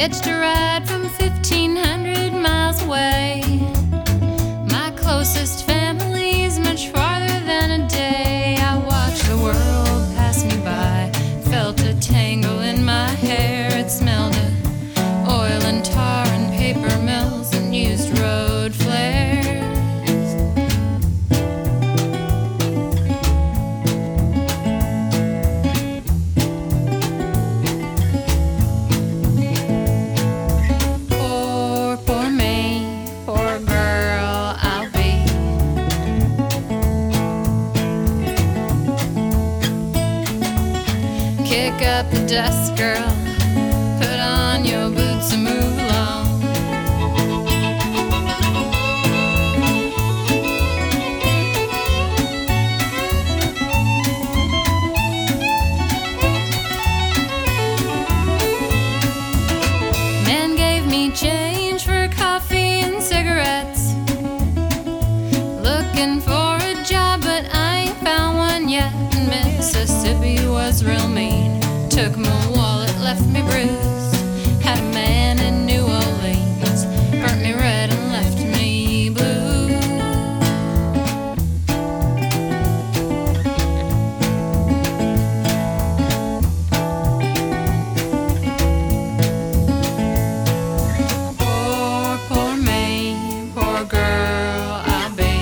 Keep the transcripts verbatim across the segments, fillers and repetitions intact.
Hitched a ride from fifteen hundred miles away. My closest family's much farther than a day. I watched the world pass me by, felt a tangle in my hair. It smelled of oil and tar and paper mills and used road flares. Poor, poor me, poor girl I'll be. Kick up the dust, girl. Put on your boots and move along. Man gave me change for coffee and cigarettes. Looking for a job, but I ain't found one yet. And Mississippi was real mean. Took my wallet, left me bruised. Had a man in New Orleans, burnt me red and left me blue. Poor, poor me, poor girl I'll be.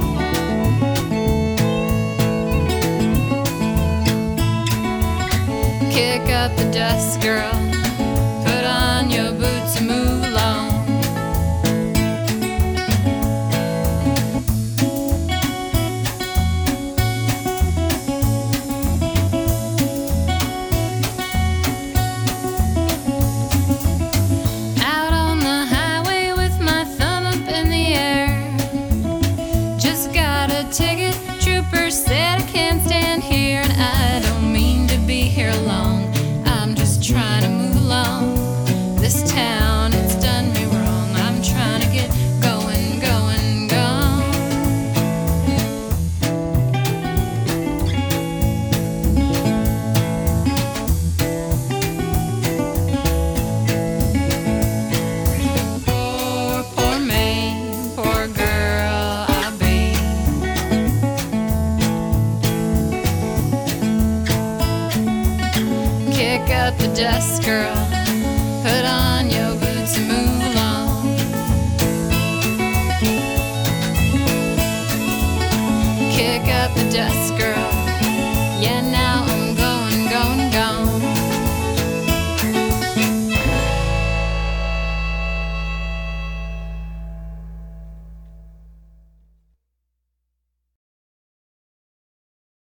Kick up the dust, girl. Put on your boots and move along. Out on the highway with my thumb up in the air. Just got a ticket, trooper said I can't stand here. And I don't mean to be here long, I'm just trying to move along. This town, it's done me wrong. I'm trying to get going, going, gone. Poor, poor me, poor girl I'll be. Kick up the dust, girl. Put on your boots and move along. Kick up the dust, girl.